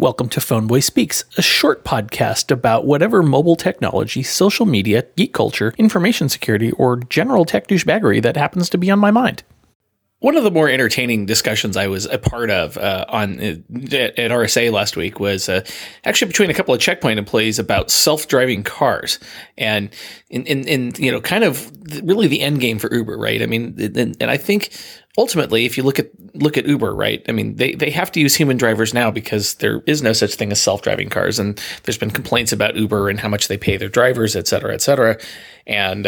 Welcome to Phoneboy Speaks, a short podcast about whatever mobile technology, social media, geek culture, information security, or general tech douchebaggery that happens to be on my mind. One of the more entertaining discussions I was a part of at RSA last week was actually between a couple of Checkpoint employees about self-driving cars and kind of really the end game for Uber, right? I mean, and I think ultimately, if you look at Uber, right? I mean, they have to use human drivers now because there is no such thing as self-driving cars, and there's been complaints about Uber and how much they pay their drivers, et cetera, et cetera. And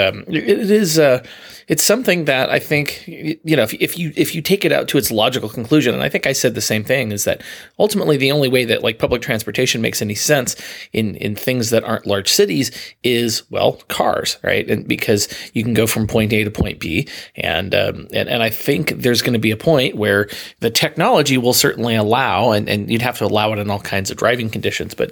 it's something that I think, if you take it out to its logical conclusion, and I think I said the same thing, is that ultimately the only way that like public transportation makes any sense in things that aren't large cities is, well, cars, right? And because you can go from point A to point B, and I think there's going to be a point where the technology will certainly allow, and you'd have to allow it in all kinds of driving conditions, but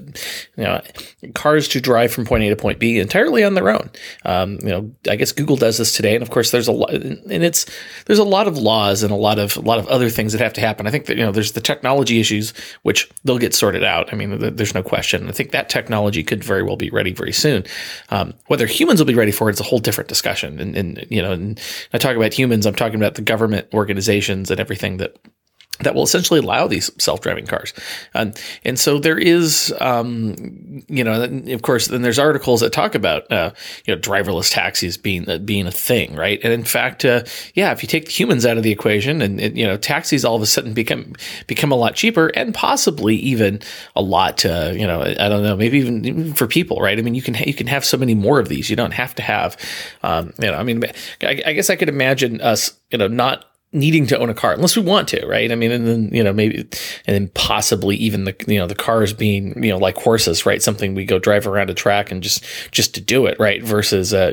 cars to drive from point A to point B entirely on their own. I guess Google does this today, and of course there's a lot, and there's a lot of laws and a lot of other things that have to happen. I think that there's the technology issues which they'll get sorted out. I mean, there's no question. I think that technology could very well be ready very soon. Whether humans will be ready for it is a whole different discussion. And I talk about humans, I'm talking about the government organizations and everything that will essentially allow these self-driving cars. And so there is, of course, then there's articles that talk about, driverless taxis being a thing, right? And in fact, if you take the humans out of the equation and taxis all of a sudden become a lot cheaper and possibly even a lot, I don't know, maybe even for people, right? I mean, you can have so many more of these. You don't have to have, I guess I could imagine us, not needing to own a car unless we want to, right? I mean, and then, maybe, and then possibly even the cars being, like horses, right? Something we go drive around a track and just to do it, right? Versus, or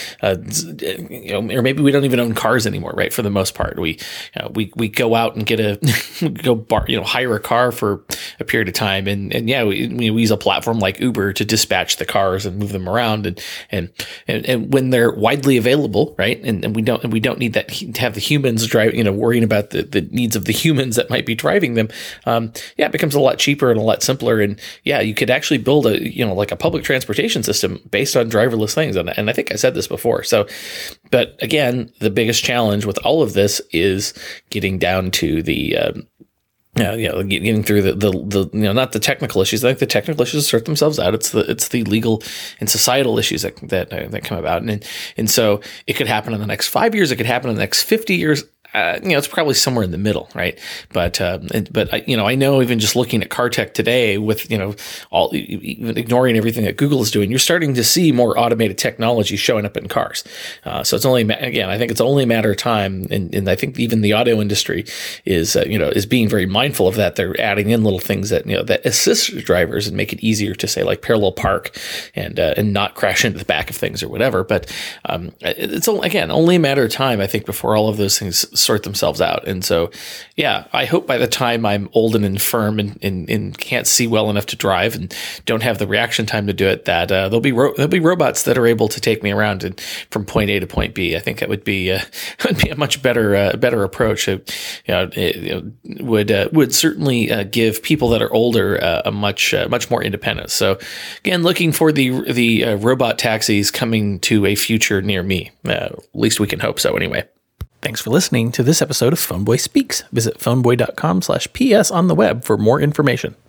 maybe we don't even own cars anymore, right? For the most part, we go out and hire a car for a period of time. And we use a platform like Uber to dispatch the cars and move them around. And when they're widely available, right? And we don't need that to have the humans drive, worrying about the needs of the humans that might be driving them. It becomes a lot cheaper and a lot simpler. And you could actually build like a public transportation system based on driverless things. And I think I said this before. So, but again, the biggest challenge with all of this is getting down to the, getting through the not the technical issues. I think the technical issues sort themselves out. It's the legal and societal issues that come about. And so it could happen in the next 5 years. It could happen in the next 50 years. It's probably somewhere in the middle, right? But I know even just looking at car tech today with, even ignoring everything that Google is doing, you're starting to see more automated technology showing up in cars. So it's only, again, I think it's only a matter of time. And I think even the auto industry is being very mindful of that. They're adding in little things that, that assist drivers and make it easier to say like parallel park and not crash into the back of things or whatever. But it's, again, only a matter of time, I think, before all of those things sort themselves out. And so, I hope by the time I'm old and infirm and can't see well enough to drive and don't have the reaction time to do it, that there'll be robots that are able to take me around and from point A to point B. I think that would be a much better approach. Would certainly give people that are older a much more independence. So again, looking for the robot taxis coming to a future near me. At least we can hope so anyway. Thanks for listening to this episode of Phoneboy Speaks. Visit phoneboy.com/ps on the web for more information.